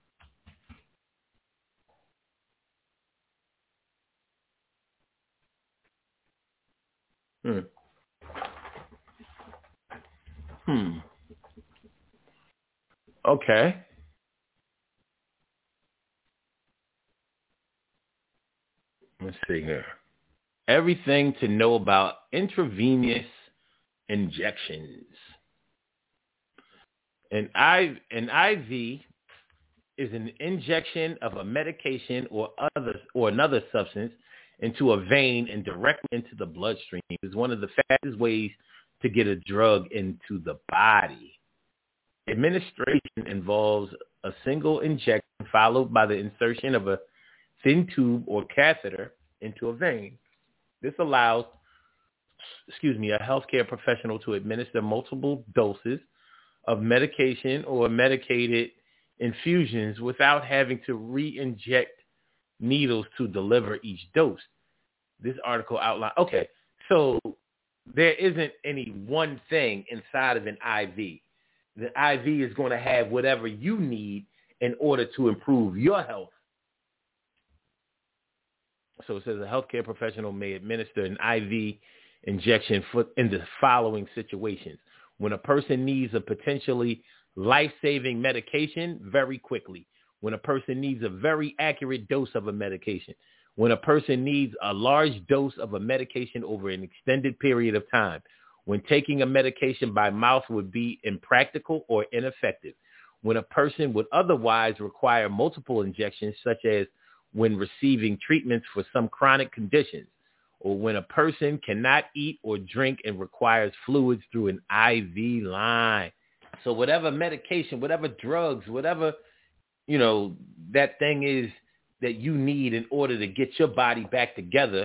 Hmm. Hmm. Okay. Let's see here. Everything to know about intravenous injections. An I, an I V is an injection of a medication or other or another substance into a vein and directly into the bloodstream. It's one of the fastest ways to get a drug into the body. Administration involves a single injection followed by the insertion of a thin tube or catheter into a vein. This allows excuse me, a healthcare professional to administer multiple doses of medication or medicated infusions without having to re-inject needles to deliver each dose. This article outlined, okay, so there isn't any one thing inside of an I V. The I V is going to have whatever you need in order to improve your health. So it says a healthcare professional may administer an I V injection for, in the following situations. When a person needs a potentially life-saving medication very quickly. When a person needs a very accurate dose of a medication. When a person needs a large dose of a medication over an extended period of time. When taking a medication by mouth would be impractical or ineffective. When a person would otherwise require multiple injections, such as when receiving treatments for some chronic conditions, or when a person cannot eat or drink and requires fluids through an I V line. So whatever medication, whatever drugs, whatever, you know, that thing is that you need in order to get your body back together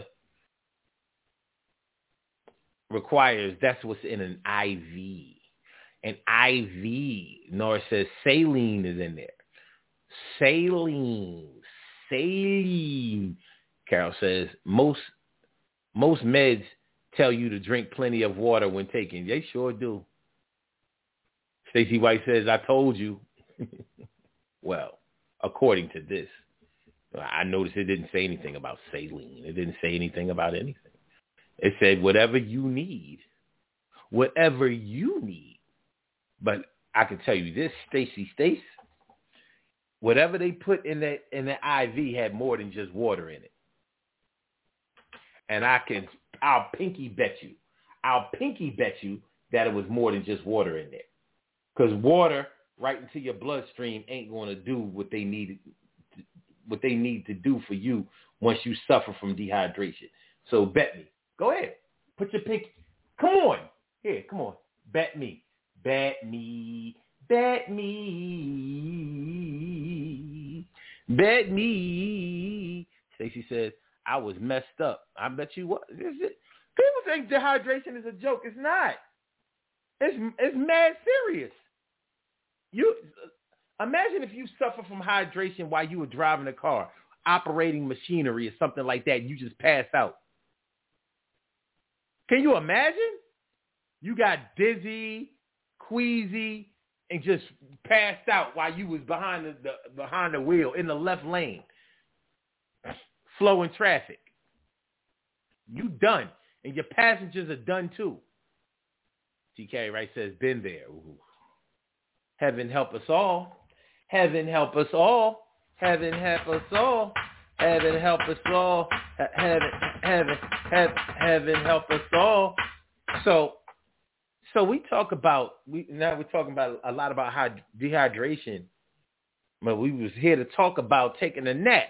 requires, that's what's in an I V. An I V, Nora says saline is in there. Saline. Saline. Carol says most most meds tell you to drink plenty of water when taking. They sure do. Stacey White says, I told you. Well, according to this, I noticed it didn't say anything about saline. It didn't say anything about anything. It said whatever you need. Whatever you need. But I can tell you this, Stacey Stace, whatever they put in that in the I V had more than just water in it. And I can, I'll pinky bet you, I'll pinky bet you that it was more than just water in there. Because water right into your bloodstream ain't going to do what they need, what they need to do for you once you suffer from dehydration. So bet me. Go ahead. Put your pinky. Come on. Here, come on. Bet me. Bet me. Bet me. Bet me. Stacey says, I was messed up. I bet you what. Is it? People think dehydration is a joke. It's not. It's it's mad serious. You imagine if you suffer from hydration while you were driving a car, operating machinery or something like that, and you just pass out. Can you imagine? You got dizzy, queasy, and just passed out while you was behind the, the behind the wheel in the left lane, flowing traffic. You done, and your passengers are done too. T K Wright says, been there. Ooh. Heaven help us all. Heaven help us all. Heaven help us all. Heaven help us all. Heaven, heaven, heaven, heaven help us all. So, so we talk about we now we're talking about a lot about hyd- dehydration, but we was here to talk about taking a nap.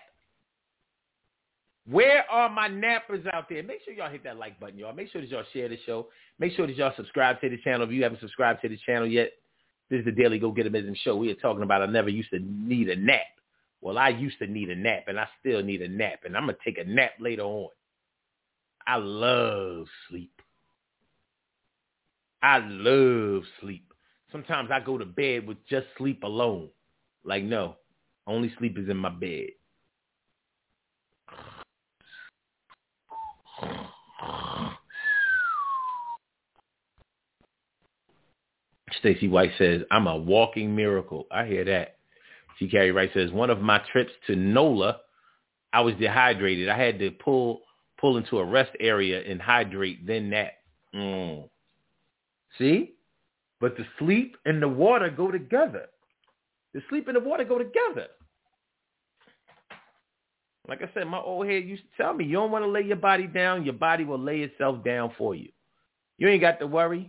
Where are my nappers out there? Make sure y'all hit that like button, y'all. Make sure that y'all share the show. Make sure that y'all subscribe to the channel if you haven't subscribed to the channel yet. This is the Daily Go Get 'Em Ism show. We are talking about I never used to need a nap. Well, I used to need a nap, and I still need a nap, and I'm going to take a nap later on. I love sleep. I love sleep. Sometimes I go to bed with just sleep alone. Like, no, only sleep is in my bed. Stacey White says, I'm a walking miracle. I hear that. T. Carrie Wright says, one of my trips to NOLA, I was dehydrated. I had to pull pull into a rest area and hydrate, then nap. Mm. See? But the sleep and the water go together. The sleep and the water go together. Like I said, my old head used to tell me, you don't want to lay your body down, your body will lay itself down for you. You ain't got to worry.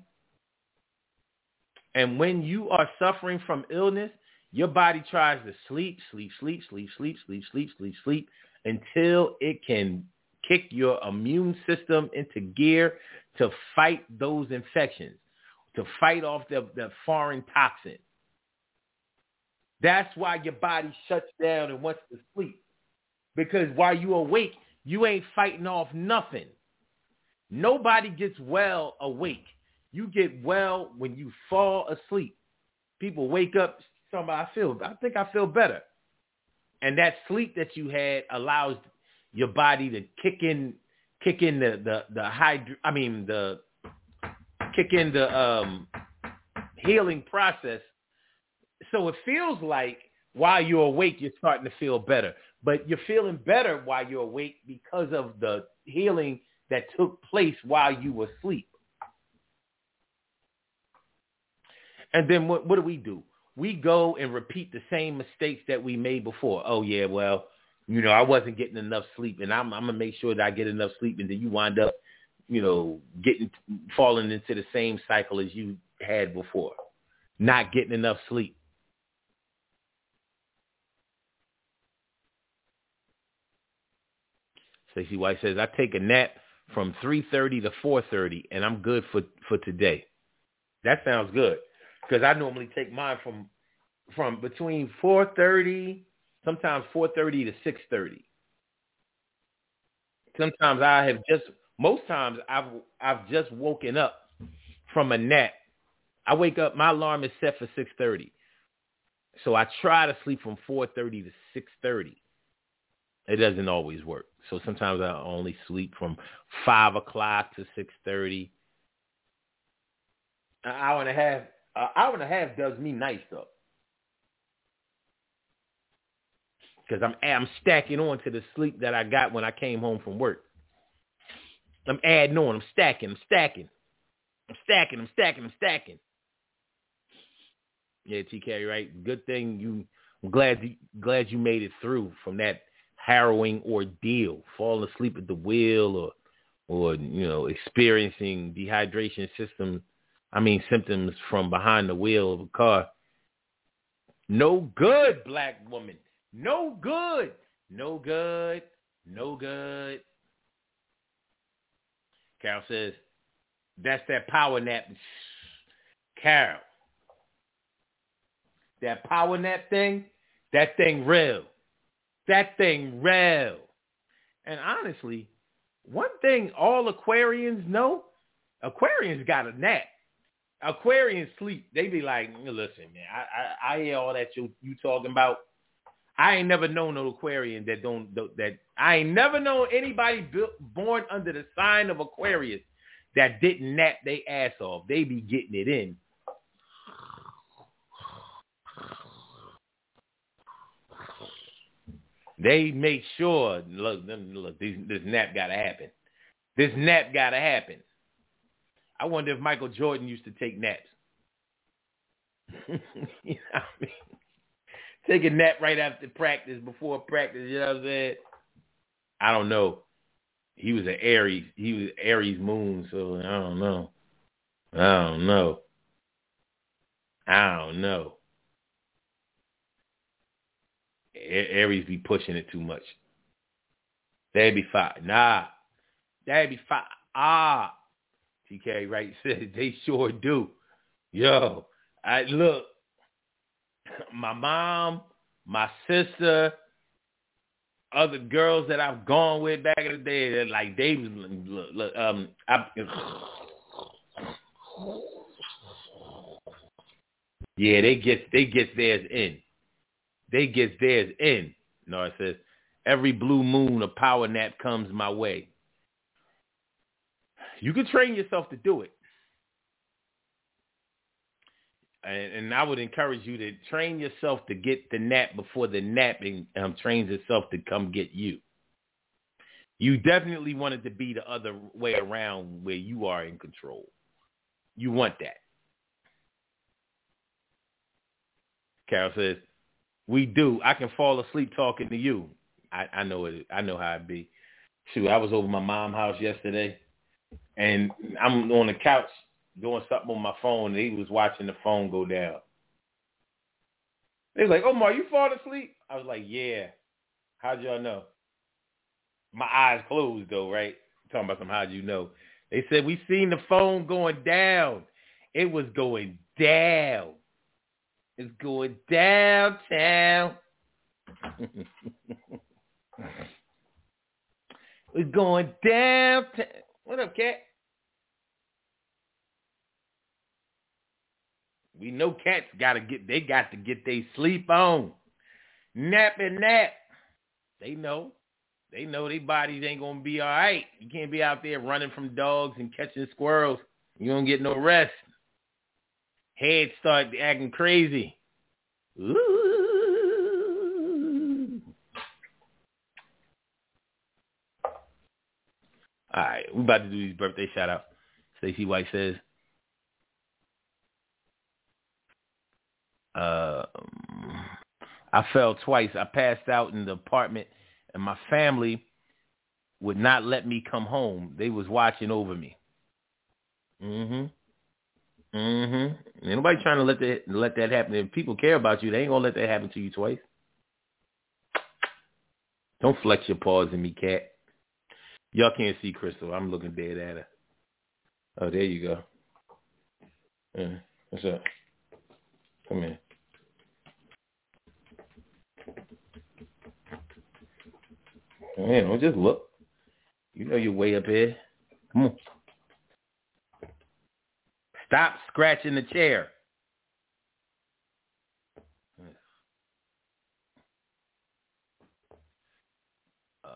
And when you are suffering from illness, your body tries to sleep, sleep, sleep, sleep, sleep, sleep, sleep, sleep, sleep, until it can kick your immune system into gear to fight those infections, to fight off the, the foreign toxin. That's why your body shuts down and wants to sleep. Because while you're awake, you ain't fighting off nothing. Nobody gets well awake. You get well when you fall asleep. People wake up, somebody, I feel, I think I feel better. And that sleep that you had allows your body to kick in, kick in the, the, the hydro, I mean, the, kick in the um, healing process. So it feels like while you're awake, you're starting to feel better. But you're feeling better while you're awake because of the healing that took place while you were asleep. And then what, what do we do? We go and repeat the same mistakes that we made before. Oh, yeah, well, you know, I wasn't getting enough sleep, and I'm, I'm going to make sure that I get enough sleep, and then you wind up, you know, getting falling into the same cycle as you had before, not getting enough sleep. Stacey White says, I take a nap from three thirty to four thirty, and I'm good for, for today. That sounds good, because I normally take mine from from between four thirty, sometimes four thirty to six thirty. Sometimes I have just, most times I've I've just woken up from a nap. I wake up, my alarm is set for six thirty. So I try to sleep from four thirty to six thirty. It doesn't always work. So sometimes I only sleep from five o'clock to six thirty. An hour and a half, an hour and a half does me nice though. Because I'm I'm stacking on to the sleep that I got when I came home from work. I'm adding on. I'm stacking. I'm stacking. I'm stacking. I'm stacking. I'm stacking. Yeah, T K, right? Good thing you. I'm glad you glad you made it through from that harrowing ordeal, falling asleep at the wheel, or or you know experiencing dehydration system. I mean symptoms from behind the wheel of a car. No good, black woman. No good. No good. No good. Carol says, that's that power nap. Carol, that power nap thing, that thing real. That thing real. And honestly, one thing all Aquarians know, Aquarians got a nap. Aquarians sleep. They be like, listen, man, I, I, I hear all that you, you talking about. I ain't never known no Aquarian that don't that I ain't never known anybody built, born under the sign of Aquarius that didn't nap their ass off. They be getting it in. They make sure. Look, look, this, this nap gotta happen. This nap gotta happen. I wonder if Michael Jordan used to take naps. You know what I mean? Take a nap right after practice, before practice, you know what I'm saying? I don't know. He was an Aries. He was Aries moon, so I don't know. I don't know. I don't know. A- Aries be pushing it too much. That'd be fine. Nah. That'd be fine. Ah. T K, right, said they sure do. Yo, I look. My mom, my sister, other girls that I've gone with back in the day, they're like they was look, look, um I, yeah, they get they get theirs in. They get theirs in. No, it says every blue moon a power nap comes my way. You can train yourself to do it. And, and I would encourage you to train yourself to get the nap before the napping um, trains itself to come get you. You definitely want it to be the other way around where you are in control. You want that. Carol says, we do. I can fall asleep talking to you. I, I know it. I know how it be. Shoot, I was over my mom's house yesterday, and I'm on the couch doing something on my phone, and he was watching the phone go down. They was like, Omar, you falling asleep? I was like, yeah. How'd y'all know? My eyes closed, though, right? I'm talking about some how'd you know. They said, we seen the phone going down. It was going down. It's going downtown. It's going downtown. What up, cat? We know cats gotta get, they got to get their sleep on. Nap and nap. They know. They know their bodies ain't gonna be all right. You can't be out there running from dogs and catching squirrels. You don't get no rest. Heads start acting crazy. Ooh. All right, we about to do these birthday shout outs. Stacey White says, uh, I fell twice. I passed out in the apartment, and my family would not let me come home. They was watching over me. Mm-hmm. Mm-hmm. Ain't nobody trying to let that let that happen. If people care about you, they ain't gonna let that happen to you twice. Don't flex your paws at me, cat. Y'all can't see Crystal. I'm looking dead at her. Oh, there you go. Yeah. What's up? Come here. Man, don't just look. You know you're way up here. Come on. Stop scratching the chair. Um,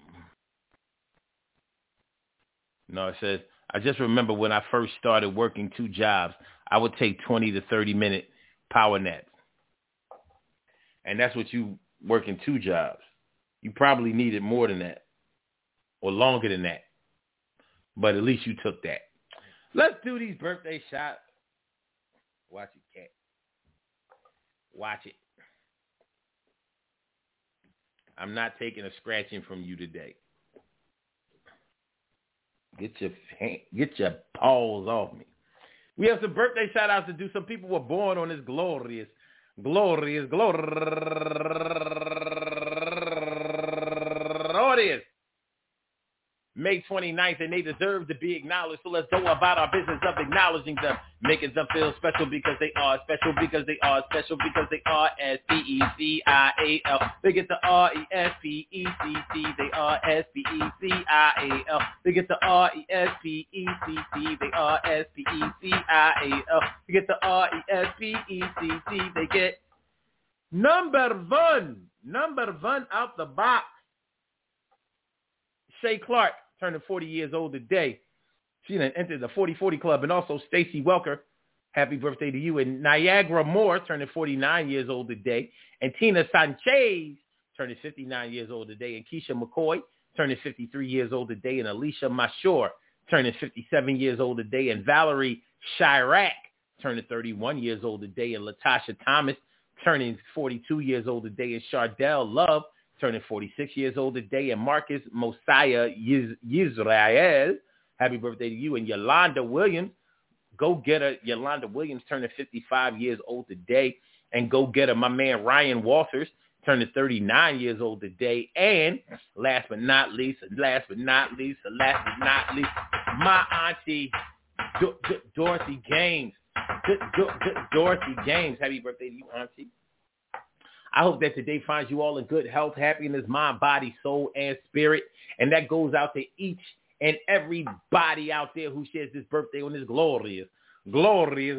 no, it says, I just remember when I first started working two jobs, I would take twenty to thirty minute power naps. And that's what you working two jobs. You probably needed more than that or longer than that. But at least you took that. Let's do these birthday shots. Watch it, cat. Watch it. I'm not taking a scratching from you today. Get your get your paws off me. We have some birthday shout outs to do. Some people were born on this glorious, glorious, glorious May twenty-ninth, and they deserve to be acknowledged. So let's go about our business of acknowledging them, making them feel special because they are special, because they are special, because they are S P E C I A L. They get the R E S P E C C. They are S P E C I A L. They get the R E S P E C C. They are S P E C I A L. They get the R E S P E C C. They get number one, number one out the box. Shay Clark, turning forty years old today. She then entered the forty forty club. And also Stacy Welker, happy birthday to you. And Niagara Moore, turning forty-nine years old today. And Tina Sanchez, turning fifty-nine years old today. And Keisha McCoy, turning fifty-three years old today. And Alicia Mashore, turning fifty-seven years old today. And Valerie Chirac, turning thirty-one years old today. And Latasha Thomas, turning forty-two years old today. And Chardell Love, turning forty-six years old today, and Marcus Mosiah Yisrael, happy birthday to you, and Yolanda Williams, go get her, Yolanda Williams, turning fifty-five years old today, and go get her, my man Ryan Walters, turning thirty-nine years old today, and last but not least, last but not least, last but not least, my auntie, D- D- Dorothy Gaines, D- D- D- Dorothy Gaines, happy birthday to you, auntie. I hope that today finds you all in good health, happiness, mind, body, soul, and spirit. And that goes out to each and everybody out there who shares this birthday on this glorious, glorious,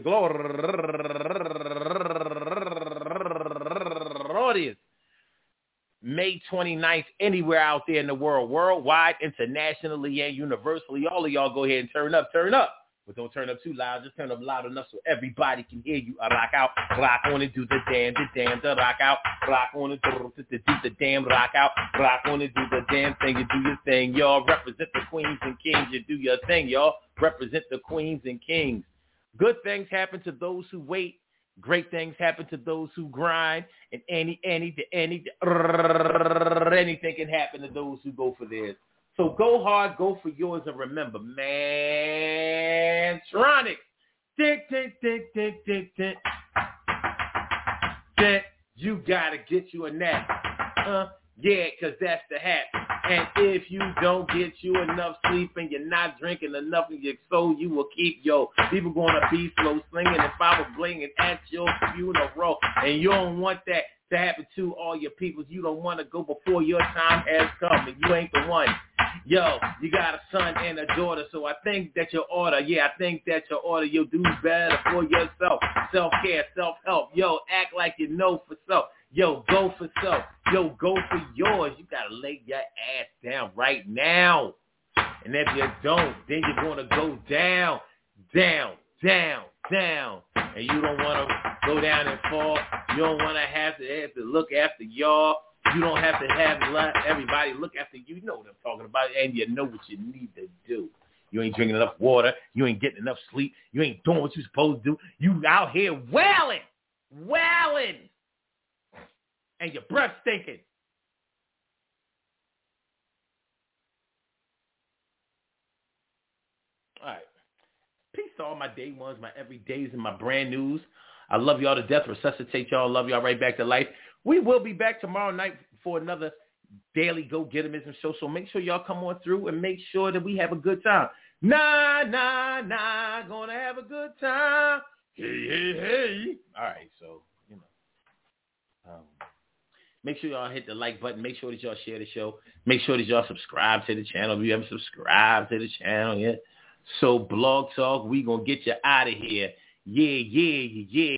glorious May twenty-ninth, anywhere out there in the world, worldwide, internationally, and universally. All of y'all go ahead and turn up, turn up. But don't turn up too loud. Just turn up loud enough so everybody can hear you. I rock out, rock on and do the damn, the damn, the rock out, rock on and do the, do the damn, rock out, rock on and do the damn thing. You do your thing, y'all. Represent the queens and kings. You do your thing, y'all. Represent the queens and kings. Good things happen to those who wait. Great things happen to those who grind. And any, any, any, anything can happen to those who go for theirs. So go hard, go for yours, and remember, man, Tronics. Tick, tick, tick, tick, tick, tick. Tick. You gotta get you a nap. Uh, yeah, because that's the hat. And if you don't get you enough sleep and you're not drinking enough of your soul, you will keep, yo, people going to be slow slinging and power blinging at your funeral. And you don't want that to happen to all your people. You don't want to go before your time has come, and you ain't the one. Yo, you got a son and a daughter, so I think that your order, yeah, I think that your order, you'll do better for yourself. Self-care, self-help. Yo, act like you know for self. Yo, go for self. Yo, go for yours. You got to lay your ass down right now. And if you don't, then you're going to go down, down, down, down. And you don't want to go down and fall. You don't want to have to have to look after y'all. You don't have to have everybody look after you. You know what I'm talking about, and you know what you need to do. You ain't drinking enough water. You ain't getting enough sleep. You ain't doing what you're supposed to do. You out here wailing, wailing, and your breath stinking. All right. Peace to all my day ones, my everydays, and my brand news. I love y'all to death. Resuscitate y'all. Love y'all right back to life. We will be back tomorrow night for another daily go-getterism show. So make sure y'all come on through and make sure that we have a good time. Nah, nah, nah. Gonna have a good time. Hey, hey, hey. All right. So, you know. Um, make sure y'all hit the like button. Make sure that y'all share the show. Make sure that y'all subscribe to the channel if you haven't subscribed to the channel yet. So Blog Talk, we gonna get you out of here. Yeah, yeah, yeah,